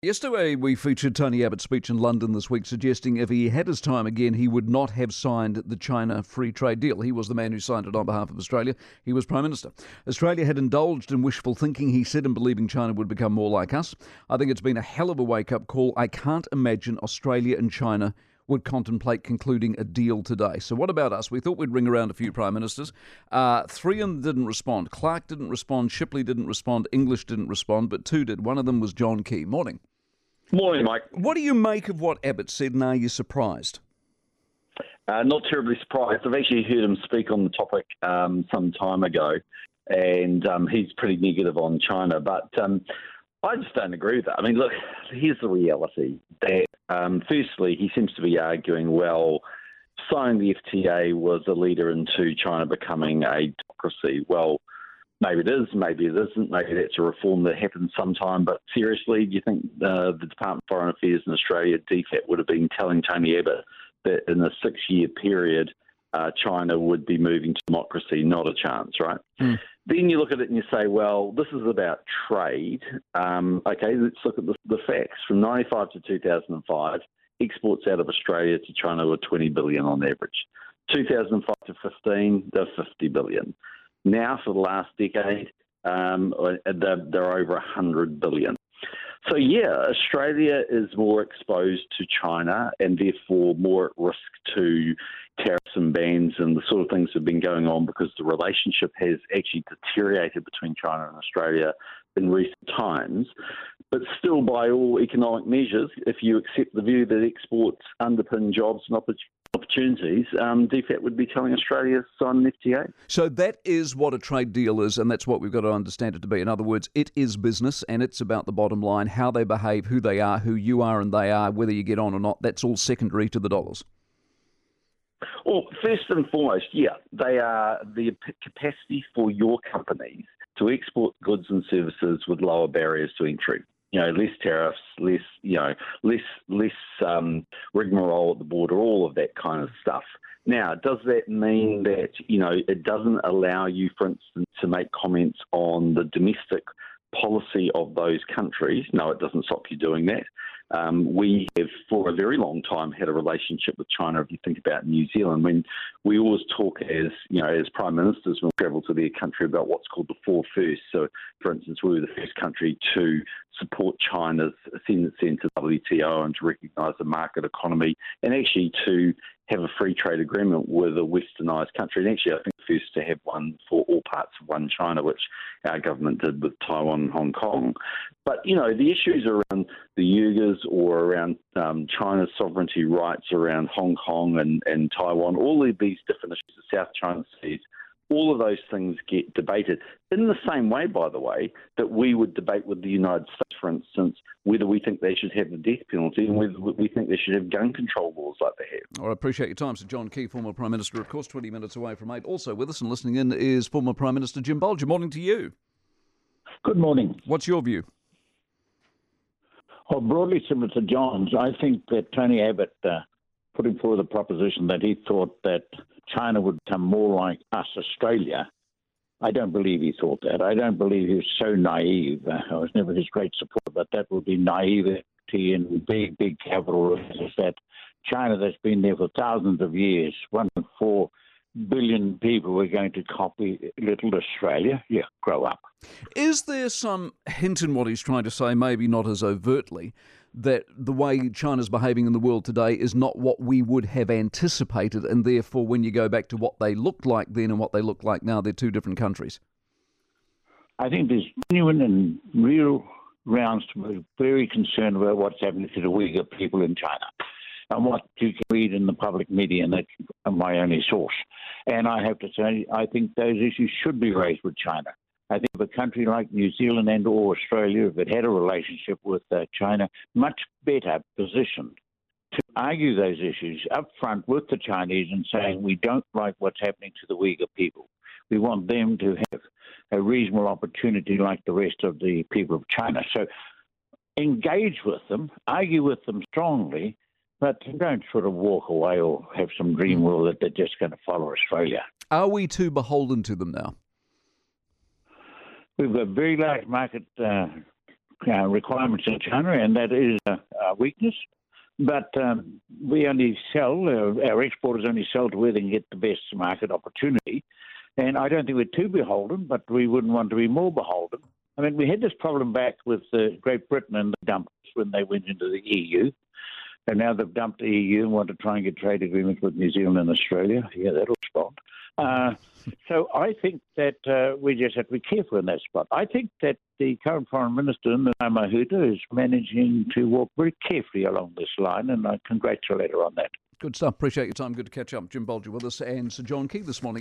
Yesterday, we featured Tony Abbott's speech in London this week, suggesting if he had his time again, he would not have signed the China free trade deal. He was the man who signed it on behalf of Australia. He was Prime Minister. Australia had indulged in wishful thinking, he said, in believing China would become more like us. I think it's been a hell of a wake-up call. I can't imagine Australia and China would contemplate concluding a deal today. So what about us? We thought we'd ring around a few Prime Ministers. Three of them didn't respond. Clark didn't respond, Shipley didn't respond, English didn't respond, but two did. One of them was John Key. Morning. Morning, Mike. What do you make of what Abbott said, and are you surprised? Not terribly surprised. I've actually heard him speak on the topic some time ago, and he's pretty negative on China. But I just don't agree with that. I mean, look, here's the reality. That firstly, he seems to be arguing, well, signing the FTA was a leader into China becoming a democracy. Well, maybe it is, maybe it isn't, maybe that's a reform that happens sometime. But seriously, do you think the Department of Foreign Affairs in Australia, DFAT, would have been telling Tony Abbott that in a 6-year period, China would be moving to democracy? Not a chance, right? Then you look at it and you say, well, this is about trade. Okay, let's look at the facts. From 1995 to 2005, exports out of Australia to China were 20 billion on average. 2005 to 15, they're 50 billion. Now, for the last decade, they're over 100 billion. So, yeah, Australia is more exposed to China and therefore more at risk to tariffs and bans and the sort of things that have been going on because the relationship has actually deteriorated between China and Australia in recent times. But still, by all economic measures, if you accept the view that exports underpin jobs and opportunities, DFAT would be telling Australia to sign an FTA. So that is what a trade deal is, and that's what we've got to understand it to be. In other words, it is business, and it's about the bottom line, how they behave, who they are, who you are and they are, whether you get on or not. That's all secondary to the dollars. Well, first and foremost, yeah, they are the capacity for your companies to export goods and services with lower barriers to entry. Less tariffs, less rigmarole at the border, all of that kind of stuff. Now, does that mean that, it doesn't allow you, for instance, to make comments on the domestic policy of those countries? No, it doesn't stop you doing that. We have, for a very long time, had a relationship with China. If you think about New Zealand, when we always talk as prime ministers when we travel to their country about what's called the four firsts. So, for instance, we were the first country to support China's ascendancy into WTO and to recognise the market economy and actually to have a free trade agreement with a westernised country. And actually, I think first to have one for all parts of one China, which our government did with Taiwan and Hong Kong. But, the issues around the Uyghurs or around China's sovereignty rights around Hong Kong and Taiwan, all of these different issues, the South China Sea, all of those things get debated in the same way, by the way, that we would debate with the United States, for instance, whether we think they should have the death penalty and whether we think they should have gun control laws like they have. Well, I appreciate your time. So John Key, former Prime Minister, of course, 20 minutes away from 8. Also with us and listening in is former Prime Minister Jim Bolger. Morning to you. Good morning. What's your view? Well, broadly similar to John's, I think that Tony Abbott putting forward the proposition that he thought that China would become more like us, Australia. I don't believe he thought that. I don't believe he was so naive. I was never his great supporter, but that would be naivety in big capital letters that China that's been there for thousands of years, 1.4 billion people, were going to copy little Australia. Yeah, grow up. Is there some hint in what he's trying to say, maybe not as overtly, that the way China's behaving in the world today is not what we would have anticipated, and therefore when you go back to what they looked like then and what they look like now, they're two different countries? I think there's genuine and real grounds to be very concerned about what's happening to the Uyghur people in China and what you can read in the public media, and that's my only source. And I have to say, I think those issues should be raised with China. I think if a country like New Zealand and or Australia, if it had a relationship with China, much better positioned to argue those issues up front with the Chinese and saying we don't like what's happening to the Uyghur people. We want them to have a reasonable opportunity like the rest of the people of China. So engage with them, argue with them strongly, but don't sort of walk away or have some dream world that they're just going to follow Australia. Are we too beholden to them now? We've got very large market requirements in China, and that is a weakness. But we only sell, our exporters only sell to where they can get the best market opportunity. And I don't think we're too beholden, but we wouldn't want to be more beholden. I mean, we had this problem back with Great Britain and the dumps when they went into the EU. And now they've dumped the EU and want to try and get trade agreements with New Zealand and Australia. Yeah, that'll respond. So I think that we just have to be careful in that spot. I think that the current Foreign Minister, Nanaia Mahuta, is managing to walk very carefully along this line, and I congratulate her on that. Good stuff. Appreciate your time. Good to catch up. Jim Bolger with us and Sir John Key this morning.